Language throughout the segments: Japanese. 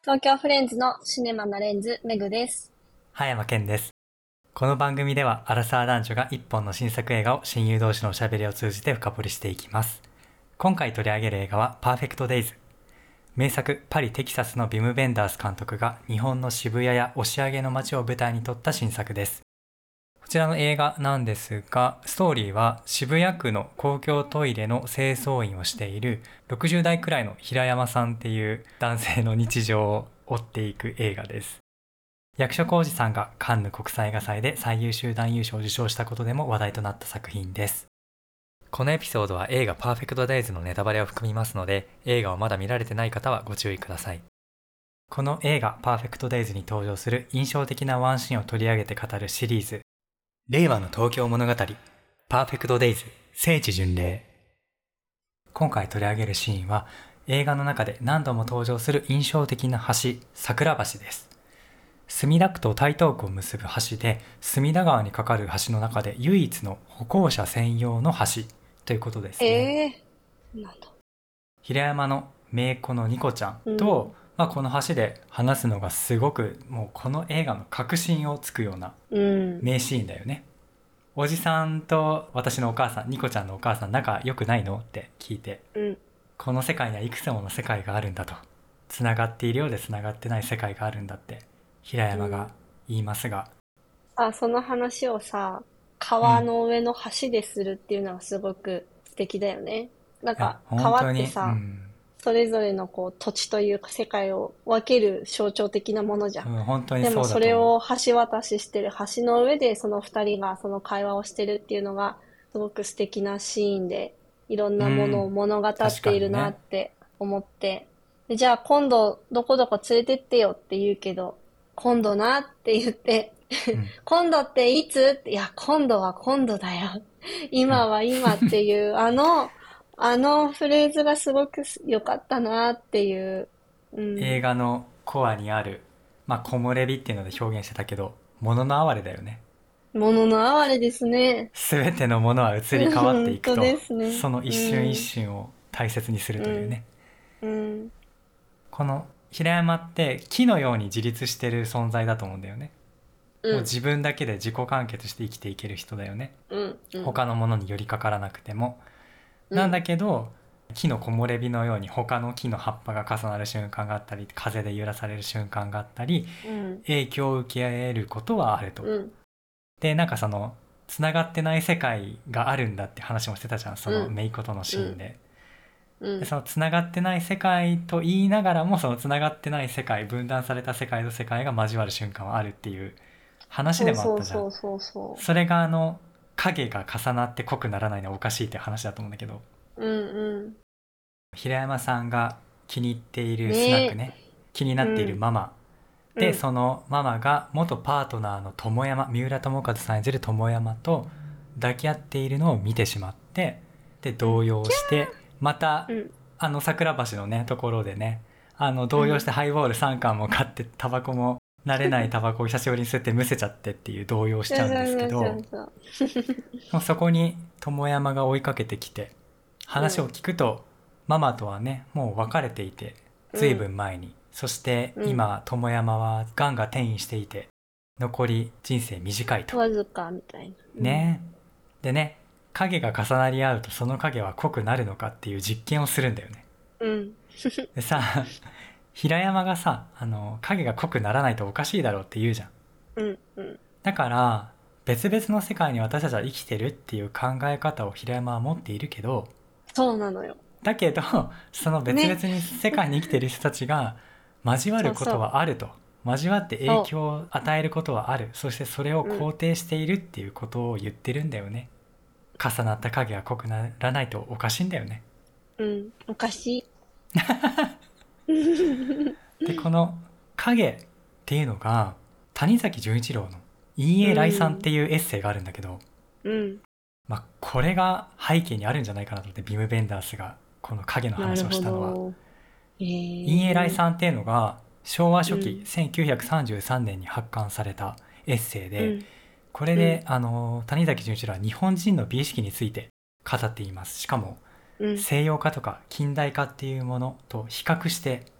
東京フレンズのシネマなレンズ、メグです。 葉山健です。この番組ではアラサー男女が一本の新作映画を親友同士のおしゃべりを通じて深掘りしていきます。今回取り上げる映画はパーフェクトデイズ。名作パリ・テキサスのビム・ベンダース監督が日本の渋谷や押上の街を舞台に撮った新作です。こちらの映画なんですが、ストーリーは渋谷区の公共トイレの清掃員をしている60代くらいの平山さんっていう男性の日常を追っていく映画です。役所広司さんがカンヌ国際映画祭で最優秀男優賞を受賞したことでも話題となった作品です。このエピソードは映画パーフェクトデイズのネタバレを含みますので、映画をまだ見られてない方はご注意ください。この映画パーフェクトデイズに登場する印象的なワンシーンを取り上げて語るシリーズ、令和の東京物語パーフェクトデイズ聖地巡礼。今回取り上げるシーンは映画の中で何度も登場する印象的な橋、桜橋です。墨田区と台東区を結ぶ橋で、隅田川に架かる橋の中で唯一の歩行者専用の橋ということですね。 なんだ。 平山の姪っ子のニコちゃんと、この橋で話すのがすごく、もうこの映画の核心をつくような名シーンだよね。おじさんと私のお母さん、ニコちゃんのお母さん仲良くないのって聞いて、この世界にはいくつもの世界があるんだと、つながっているようでつながってない世界があるんだって平山が言いますが、 その話をさ、川の上の橋でするっていうのがすごく素敵だよね。なんいやか川っ本当に、 てさ、それぞれのこう土地というか世界を分ける象徴的なものじゃん。 本当にでもそうだと思う。 それを橋渡ししてる、橋の上でその二人がその会話をしてるっていうのがすごく素敵なシーンで、いろんなものを物語っ確ているなっかにね。 て思って、でじゃあ今度どこどこ連れてってよって言うけど、今度なって言って、今度っていつって、いや、今度は今度だよ。今は今っていう、あのフレーズがすごく良かったなっていう。 映画のコアにある、木漏れ日っていうので表現してたけど、物の哀れだよね。 ものの哀れですね。 すべてのものは移り変わって本当いくと、 ですね。 その一瞬一瞬を大切にするうん、 というね。 うん、 この平山って木のように自立してる存在だと思うんだよね。もううん、 自分だけで自己完結して生きていける人だよね。 うん、うん、 他のものに寄りかからなくても。なんだうん、 けど、木の木漏れ日のように他の木の葉っぱが重なる瞬間があったり、風で揺らされる瞬間があったり、 うん、 影響を受けることはあると。 うん、 で、なんかそのつながってない世界があるんだって話もしてたじゃん、そのうん、 姪っ子とのシうん、 ーンで。で、 うん。 そのつながってない世界と言いながらも、そのつながってない世界、分断された世界と世界が交わる瞬間はあるっていう話でそうもあったじゃん。 そうそうそうそそれが影が重なって濃くならないのはおかしいって話だと思うんだけど、 う。うん平山さんが気に入っていうん。 るスナックねね、気になっているうん、 ママで、 うん、 そのママが元パートナーの友山、三浦友和さん演じる友山と抱き合っているのを見てしまって、でうん、 動揺してまたうん、 桜橋のねところでね、動揺しうん。 てハイボール3缶も買って、タバコも慣れないタバコを久しぶりに吸ってむせちゃってっていう動揺しそうちゃうんですそうそけど、 うそう。 もうそこに友山が追いかけてきて、話をうん、 聞くとママとはねもう別れていて、ずいぶうん、 ん前に。そしてうん。 今友山はがんが転移していて、残り人生短いと。 わずかみたいな。うん、 ね。でね、影が重なり合うとその影は濃くなるのかっていう実験をするんだよね。 うん、 でさ、平山がさ、影が濃くならないとおかしいだろうって言うじゃん。 うん、うん。 だから別々の世界に私たちは生きてるっていう考え方を平山は持っているけど、 そうなのよ。 だけどその別々 ね。 に世界に生きている人たちが交わることそうそう。 はあると、交わって影そ響を与えることはある、そしてそれをう。うん、 肯定しているっていうことを言ってるんだよね。重なった影が濃くならないとおかしいんだよね。 うん。おかしい。 でこの影っていうのが谷崎潤一郎の「陰う影来賛」っん、 ていうエッセイがあるんだけど、 うん。 これが背景にあるんじゃないかなと思って、ビム・ベンダースがこの影の話をなるほしたのは。 ど。 陰影来ええ賛っていうのが昭和初期うん、 1933年に発刊されたエッセイで、 うん、 これうん、 で谷崎潤一郎は日本人の美意識について語っています。しかもうん、 西洋化とか近代化っていうものと比較して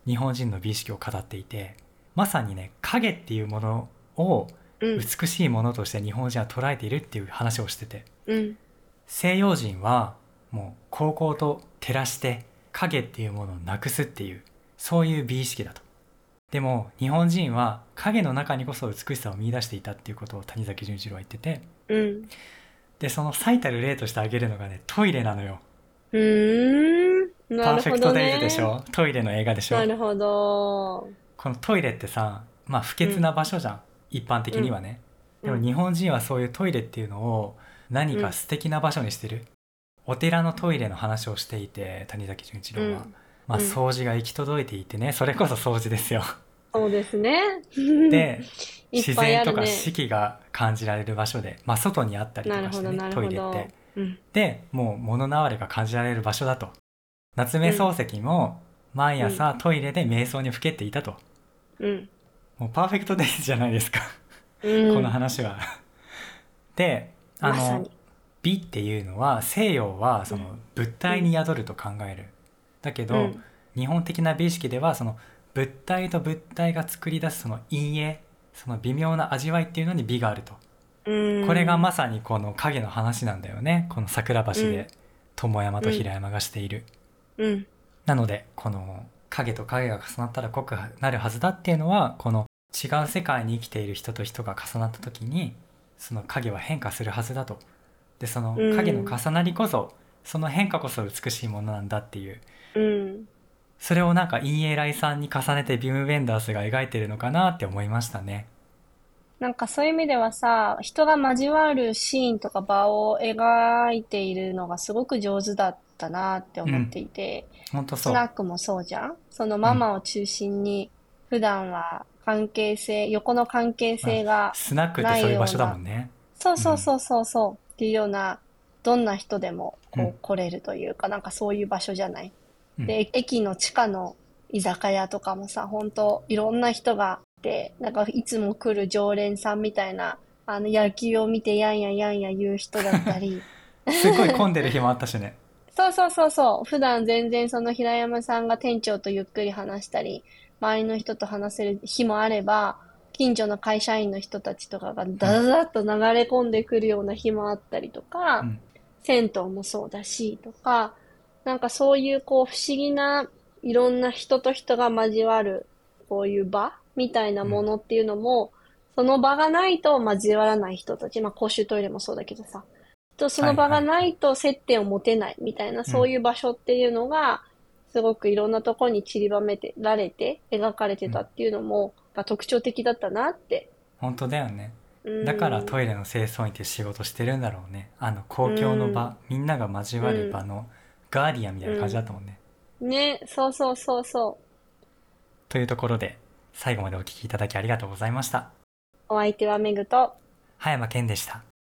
日本人の美意識を語っていて、まさにね、影っていうものを美しいものとして日本人は捉えているっていう話をしてて、西洋人はもう煌々と照らして影っていうものをなくすっていう、そういう美意識だと。でも日本人は影の中にこそ美しさを見出していたっていうことを谷崎潤一郎は言ってて、でその最たる例として挙げるのがね、トイレなのよ。 なるほどね。 パーフェクトデイズでしょ、トイレの映画でしょ。 なるほど。 このトイレってさ、まあ不潔な場所じゃん、一般的にはね。でも日本人はそういうトイレっていうのを何か素敵な場所にしてる。お寺のトイレの話をしていて、谷崎潤一郎は、まあ掃除が行き届いていてね、それこそ掃除ですよ。 そうですね。 で、 いっ自ぱいあるね。 然とか四季が感じられる場所で、まあ外にあったりとかしてね、トイレって。で、もう物慣れが感じられる場所だと。夏目漱石も毎朝トイレで瞑想にふけっていたと。もうパーフェクトデイズじゃないですか、この話は。で、美っていうのは、西洋はその物体に宿ると考える。だけど、日本的な美意識ではその物体と物体が作り出すその陰影、その微妙な味わいっていうのに美があると。これがまさにこの影の話なんだよね。この桜橋で友山と平山がしている。なのでこの影と影が重なったら濃くなるはずだっていうのは、この違う世界に生きている人と人が重なった時にその影は変化するはずだと。でその影の重なりこそ、その変化こそ美しいものなんだっていう、それをなんか陰影来産に重ねてビム・ベンダースが描いてるのかなって思いましたね。 なんかそういう意味ではさ、人が交わるシーンとか場を描いているのがすごく上手だったなって思っていて、 本当そう。 スナックもそうじゃん。そのママを中心に普段は関係性、横の関係性がスナックってないそういう場所だような、 もんね。 そうっていうような、どんな人でもこう来れるというか、なんかそういう場所じゃない。で、駅の地下の居酒屋とかもさ、本当いろんな人がいて、なんかいつも来る常連さんみたいな、野球を見てやんややんや言う人だったり。 すごい混んでる日もあったしね。 そう。普段全然その平山さんが店長とゆっくり話したり、周りの人と話せる日もあれば、近所の会社員の人たちとかがダダダッと流れ込んでくるような日もあったりとか、銭湯もそうだし、とか、なんかそういうこう不思議ないろんな人と人が交わるこういう場みたいなものっていうのも、その場がないと交わらない人たち、まあ公衆トイレもそうだけどさ、その場がないと接点を持てないみたいな、そういう場所っていうのが、すごくいろんなところに散りばめてられて描かれてたっていうのも、特徴的だったなって。 本当だよね。だからトイレの清掃員って仕事してるんだろうね。公共の場、みんなが交わる場のガーディアンみたいな感じだったもんね。 ね、そう。 というところで、最後までお聞きいただきありがとうございました。 お相手はメグと葉山健でした。